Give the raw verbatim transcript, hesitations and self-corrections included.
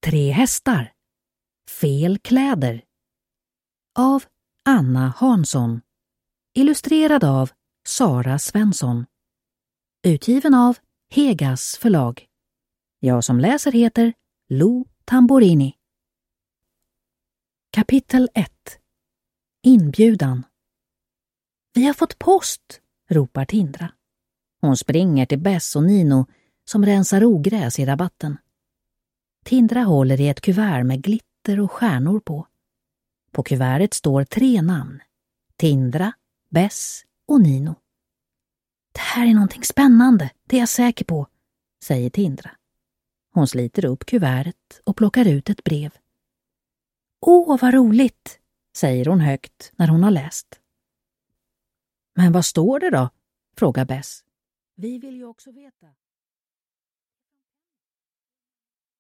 Tre hästar. Fel kläder. Av Anna Hansson. Illustrerad av Sara Svensson. Utgiven av Hegas förlag. Jag som läser heter Lo Tamborini. Kapitel ett. Inbjudan. Vi har fått post, ropar Tindra. Hon springer till Bess och Nino som rensar ogräs i rabatten. Tindra håller i ett kuvert med glitter och stjärnor på. På kuvertet står tre namn. Tindra, Bess och Nino. Det här är någonting spännande, det är jag säker på, säger Tindra. Hon sliter upp kuvertet och plockar ut ett brev. Åh, vad roligt, säger hon högt när hon har läst. Men vad står det då? Frågar Bess. Vi vill ju också veta.